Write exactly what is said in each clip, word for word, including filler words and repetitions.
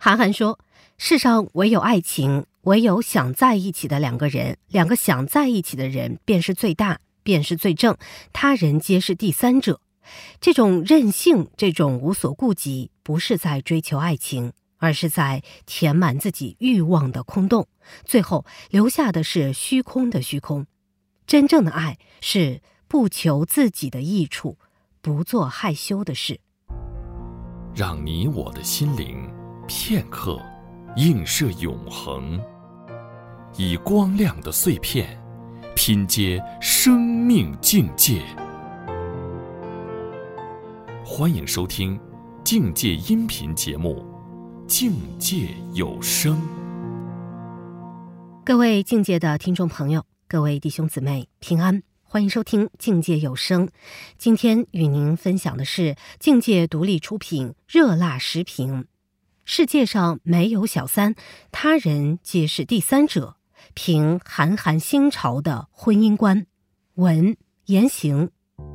韩寒说，世上唯有爱情，唯有想在一起的两个人，两个想在一起的人便是最大，便是最正，他人皆是第三者。这种任性，这种无所顾忌，不是在追求爱情，而是在填满自己欲望的空洞，最后留下的是虚空的虚空。真正的爱是不求自己的益处，不做害羞的事。 让你我的心灵片刻映射永恒，以光亮的碎片拼接生命境界。欢迎收听境界音频节目《境界有声》。 各位境界的听众朋友，各位弟兄姊妹平安，欢迎收听境界有声。今天与您分享的是境界独立出品热辣时评，世界上没有小三，他人皆是第三者，评韩寒新潮的婚姻观。文言行。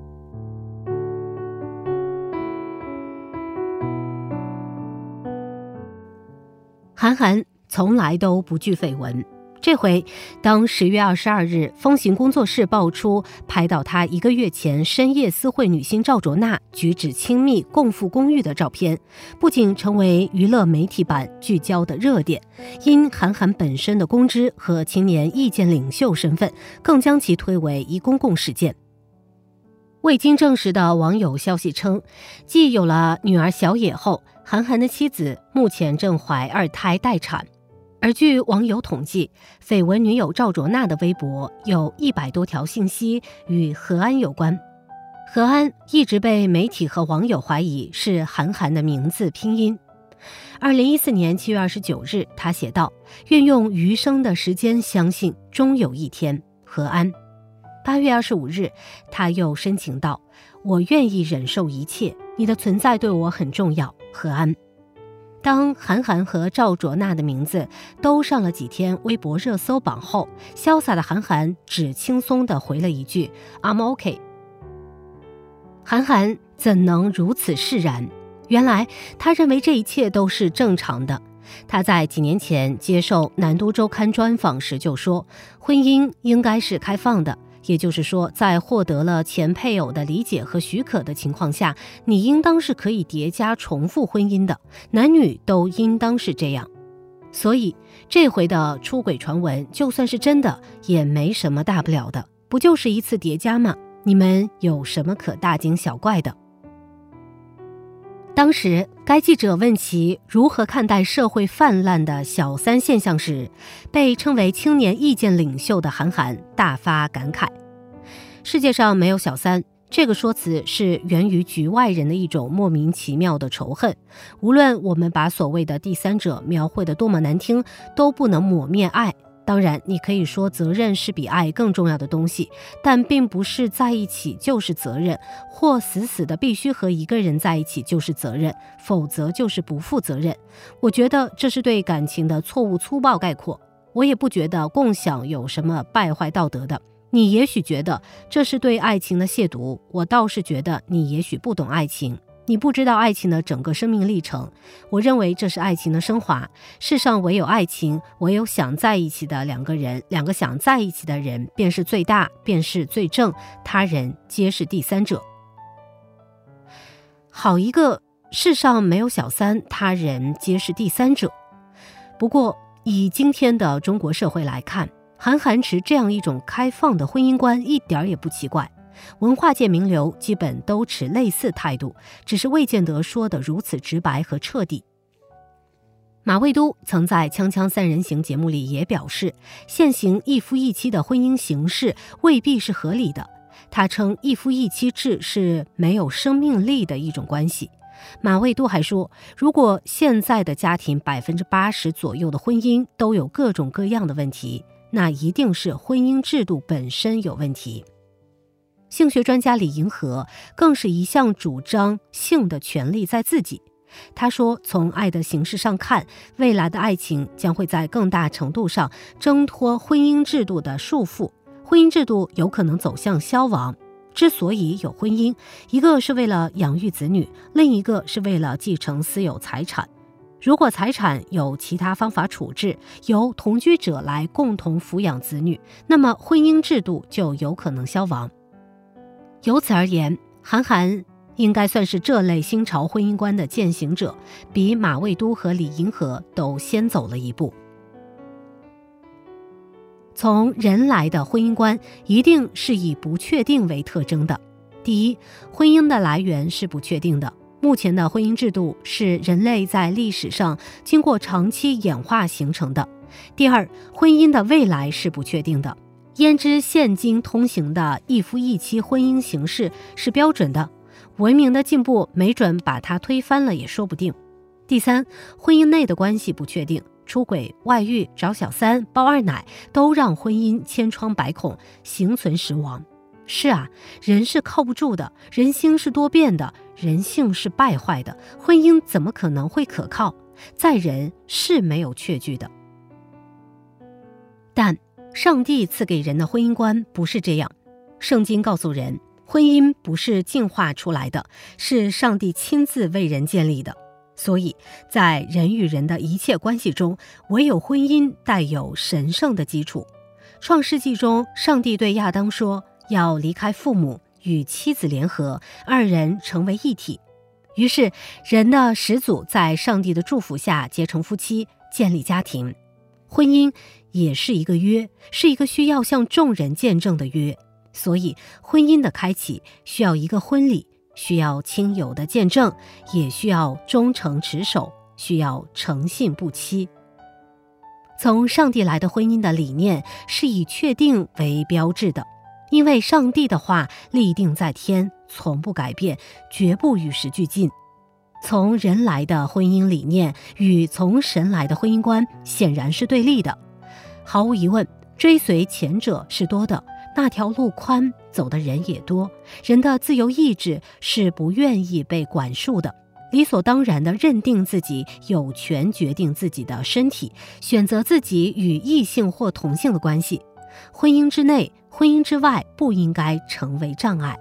韩寒从来都不惧绯闻，这回当十月二十二日风行工作室爆出拍到他一个月前深夜私会女星赵卓娜举止亲密共赴公寓的照片，不仅成为娱乐媒体版聚焦的热点，因韩寒本身的公知和青年意见领袖身份，更将其推为一公共事件。未经证实的网友消息称，继有了女儿小野后，韩寒的妻子目前正怀二胎待产。而据网友统计，绯闻女友赵卓娜的微博有一百多条信息与何安有关。何安一直被媒体和网友怀疑是韩寒的名字拼音。二零一四年七月二十九日，他写道：愿用余生的时间相信，终有一天，何安。八月二十五日，他又深情道：我愿意忍受一切，你的存在对我很重要，何安。当韩寒和赵卓娜的名字都上了几天微博热搜榜后，潇洒的韩寒只轻松地回了一句 I'm OK。 韩寒怎能如此释然？原来他认为这一切都是正常的。他在几年前接受南都周刊专访时就说，婚姻应该是开放的，也就是说，在获得了前配偶的理解和许可的情况下，你应当是可以叠加重复婚姻的，男女都应当是这样。所以这回的出轨传闻就算是真的，也没什么大不了的，不就是一次叠加吗？你们有什么可大惊小怪的？当时该记者问其如何看待社会泛滥的小三现象时，被称为青年意见领袖的韩寒大发感慨。世界上没有小三，这个说辞是源于局外人的一种莫名其妙的仇恨。无论我们把所谓的第三者描绘得多么难听，都不能抹灭爱。当然，你可以说责任是比爱更重要的东西，但并不是在一起就是责任，或死死的必须和一个人在一起就是责任，否则就是不负责任。我觉得这是对感情的错误粗暴概括。我也不觉得共享有什么败坏道德的。你也许觉得这是对爱情的亵渎，我倒是觉得你也许不懂爱情，你不知道爱情的整个生命历程。我认为这是爱情的升华。世上唯有爱情，唯有想在一起的两个人，两个想在一起的人便是最大，便是最正，他人皆是第三者。好一个世上没有小三，他人皆是第三者。不过以今天的中国社会来看，韩寒持这样一种开放的婚姻观一点也不奇怪，文化界名流基本都持类似态度，只是未见得说得如此直白和彻底。马未都曾在《锵锵三人行》节目里也表示，现行一夫一妻的婚姻形式未必是合理的。他称一夫一妻制是没有生命力的一种关系。马未都还说，如果现在的家庭 百分之八十 左右的婚姻都有各种各样的问题，那一定是婚姻制度本身有问题。性学专家李银河更是一向主张性的权利在自己。他说，从爱的形式上看，未来的爱情将会在更大程度上挣脱婚姻制度的束缚，婚姻制度有可能走向消亡。之所以有婚姻，一个是为了养育子女，另一个是为了继承私有财产。 如果财产有其他方法处置，由同居者来共同抚养子女，那么婚姻制度就有可能消亡。由此而言，韩寒应该算是这类新潮婚姻观的践行者，比马未都和李银河都先走了一步。从人来的婚姻观一定是以不确定为特征的。第一，婚姻的来源是不确定的。目前的婚姻制度是人类在历史上经过长期演化形成的。第二，婚姻的未来是不确定的。焉知现今通行的一夫一妻婚姻形式是标准的？文明的进步没准把它推翻了也说不定。第三，婚姻内的关系不确定，出轨、外遇、找小三、包二奶都让婚姻千疮百孔，形存实亡。是啊，人是靠不住的，人心是多变的，人性是败坏的，婚姻怎么可能会可靠？在人是没有确据的。但上帝赐给人的婚姻观不是这样。圣经告诉人，婚姻不是进化出来的，是上帝亲自为人建立的。所以在人与人的一切关系中，唯有婚姻带有神圣的基础。创世纪中，上帝对亚当说，要离开父母，与妻子联合，二人成为一体。于是人的始祖在上帝的祝福下结成夫妻，建立家庭。婚姻也是一个约，是一个需要向众人见证的约。所以婚姻的开启需要一个婚礼，需要亲友的见证，也需要忠诚持守，需要诚信不欺。从上帝来的婚姻的理念是以确定为标志的，因为上帝的话立定在天，从不改变，绝不与时俱进。从人来的婚姻理念与从神来的婚姻观显然是对立的。毫无疑问，追随前者是多的，那条路宽，走的人也多。人的自由意志是不愿意被管束的，理所当然地认定自己有权决定自己的身体，选择自己与异性或同性的关系。婚姻之内，婚姻之外不应该成为障碍。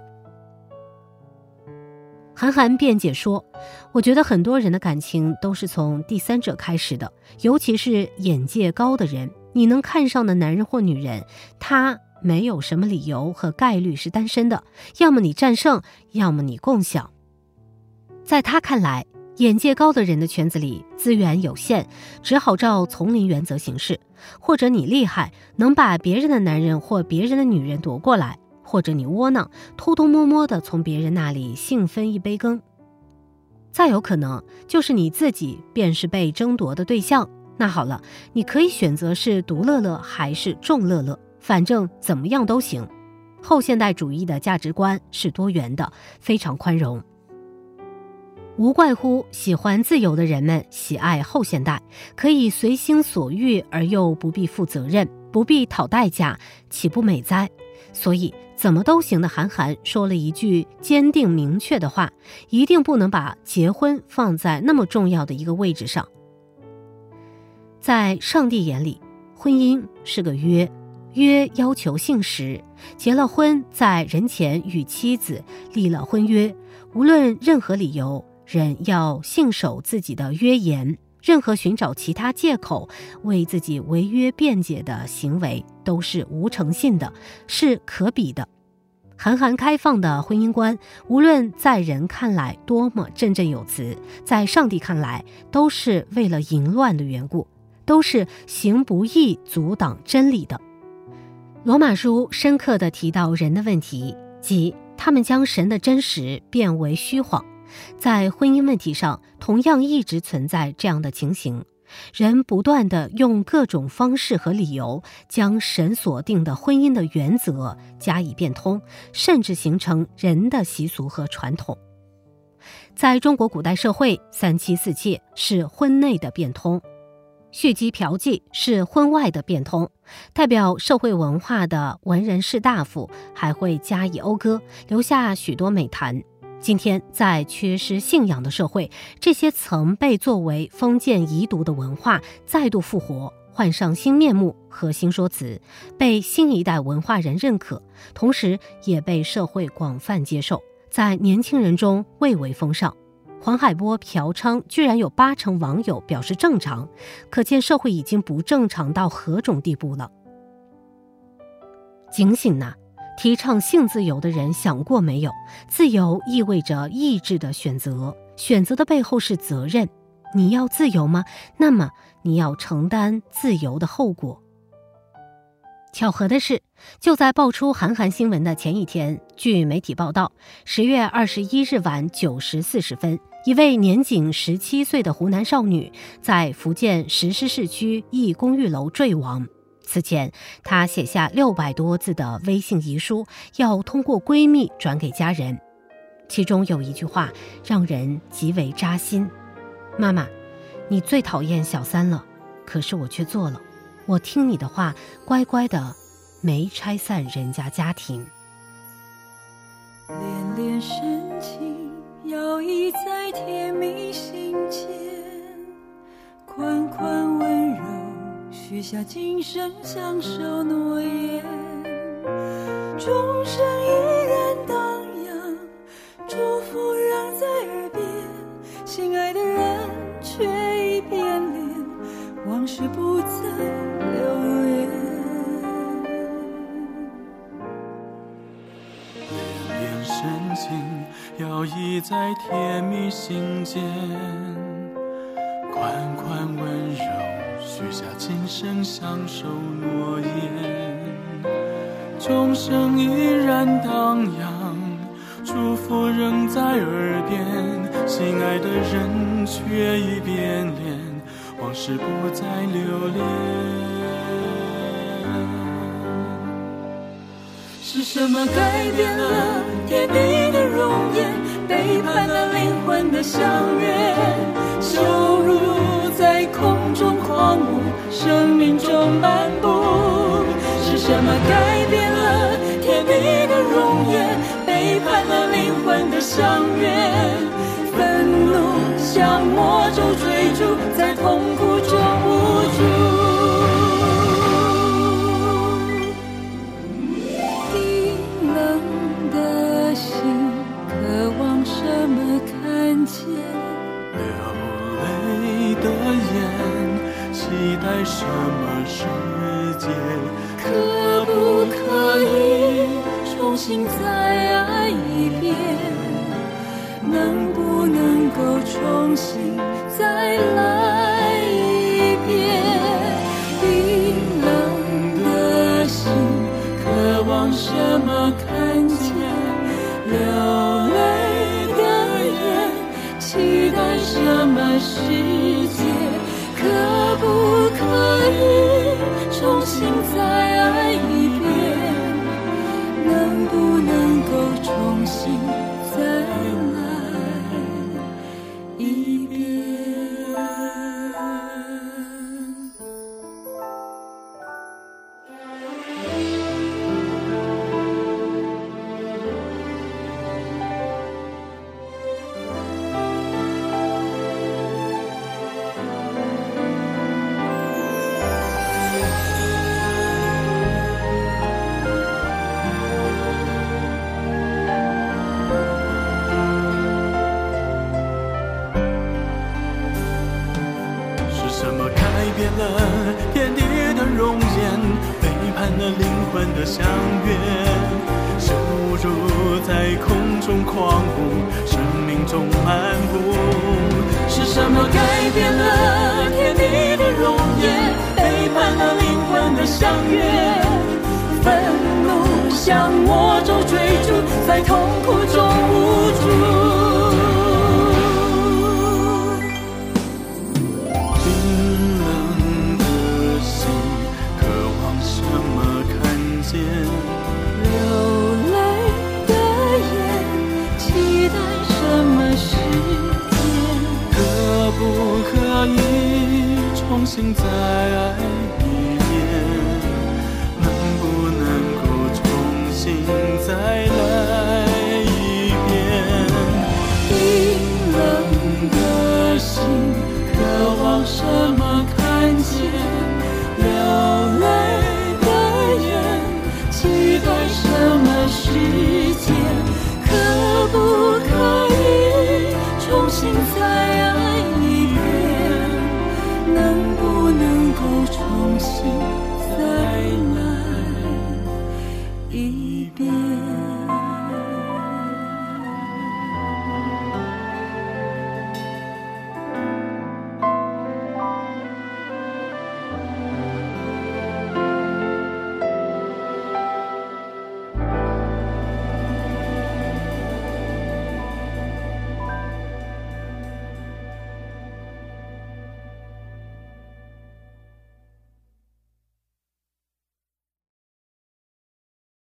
韩寒辩解说，我觉得很多人的感情都是从第三者开始的，尤其是眼界高的人，你能看上的男人或女人，他没有什么理由和概率是单身的，要么你战胜，要么你共享。在他看来，眼界高的人的圈子里资源有限，只好照丛林原则行事。或者你厉害，能把别人的男人或别人的女人夺过来，或者你窝囊，偷偷摸摸地从别人那里幸分一杯羹。再有可能就是你自己便是被争夺的对象。那好了，你可以选择是独乐乐还是众乐乐，反正怎么样都行。后现代主义的价值观是多元的，非常宽容。无怪乎喜欢自由的人们喜爱后现代，可以随心所欲而又不必负责任，不必讨代价，岂不美哉？所以怎么都行的韩寒说了一句坚定明确的话，一定不能把结婚放在那么重要的一个位置上。在上帝眼里，婚姻是个约，约要求信实，结了婚在人前与妻子立了婚约，无论任何理由，人要信守自己的约言，任何寻找其他借口为自己违约辩解的行为都是无诚信的，是可比的。韩寒开放的婚姻观，无论在人看来多么振振有词，在上帝看来都是为了淫乱的缘故，都是行不义阻挡真理的。罗马书深刻地提到人的问题，即他们将神的真实变为虚谎。在婚姻问题上，同样一直存在这样的情形，人不断地用各种方式和理由将神所定的婚姻的原则加以变通，甚至形成人的习俗和传统。在中国古代社会，三妻四妾是婚内的变通，续姬嫖妓是婚外的变通，代表社会文化的文人士大夫还会加以讴歌，留下许多美谈。今天在缺失信仰的社会，这些曾被作为封建遗毒的文化再度复活，换上新面目和新说辞，被新一代文化人认可，同时也被社会广泛接受，在年轻人中蔚为风尚。 黄海波嫖娼居然有八成网友表示正常，可见社会已经不正常到何种地步了。警醒呐！提倡性自由的人想过没有？自由意味着意志的选择，选择的背后是责任。你要自由吗？那么你要承担自由的后果。巧合的是，就在爆出韩寒新闻的前一天，据媒体报道，十月二十一日晚九时四十分，一位年仅十七岁的湖南少女在福建石狮市区一公寓楼坠亡。此前，她写下六百多字的微信遗书，要通过闺蜜转给家人。其中有一句话让人极为扎心：妈妈，你最讨厌小三了，可是我却做了。我听你的话，乖乖的没拆散人家家庭。 恋恋深情摇曳在甜蜜心间，款款温柔许下今生相守诺言，钟声依然荡漾，祝福仍在耳边，心爱的人却已变脸，往事不再留恋。 恋恋深情摇曳在甜蜜心间，款款温柔许下今生相守诺言，钟声依然荡漾，祝福仍在耳边，心爱的人却已变脸，往事不再留恋。 是什么改变了天地的容颜，背叛了灵魂的相约，羞辱在空中狂舞，生命中漫步。是什么改变了天地的容颜，背叛了灵魂的相约，愤怒像魔咒追逐，在痛苦中无助。冰冷的心渴望什么看见， 流泪的眼期待什么世界， 可不可以重新再爱一遍，能不能够重新再来一遍。冰冷的心渴望什么看见，流泪的眼期待什么世界，可不可以重新再爱一遍，能不能够重新再来一遍。 什么改变了天地的容颜，背叛了灵魂的相约，羞辱在空中狂舞，生命中漫步。 是什么改变了天地的容颜，背叛了灵魂的相约，愤怒像魔咒追逐，在痛苦中无助。 重新再爱一遍，能不能够重新再来一遍。 冰冷的心渴望什么看见，流泪的眼期待什么世界，可不可以重新能不能够重新再来一